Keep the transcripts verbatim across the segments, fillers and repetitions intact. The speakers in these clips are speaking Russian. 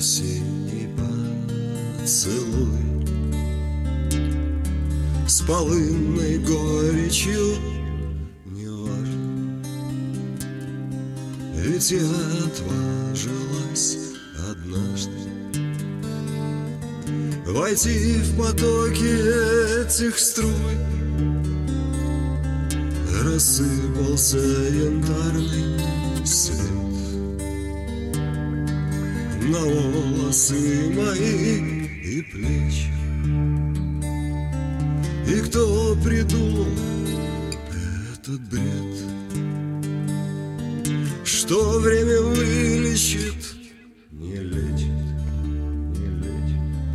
осенний поцелуй с полынной горечью, неважно, ведь я отважилась однажды войти в потоки этих струй. Рассыпался янтарный свет на волосы мои и плечи. И кто придумал этот бред, что время вылечит, не лечит, не лечит.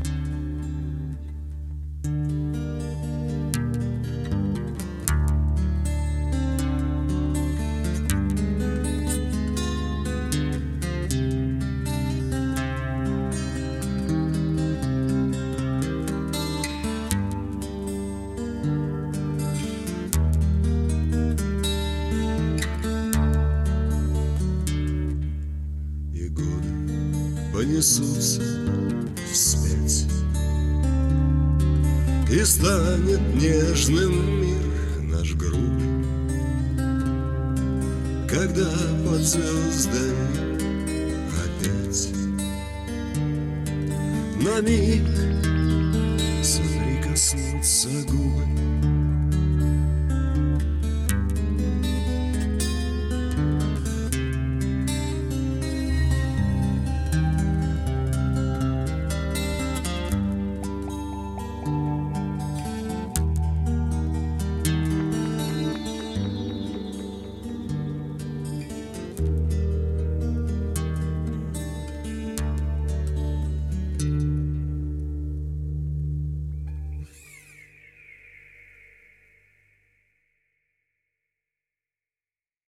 Понесутся вспять, и станет нежным мир наш грубый, когда под звездами опять на миг соприкоснутся губы.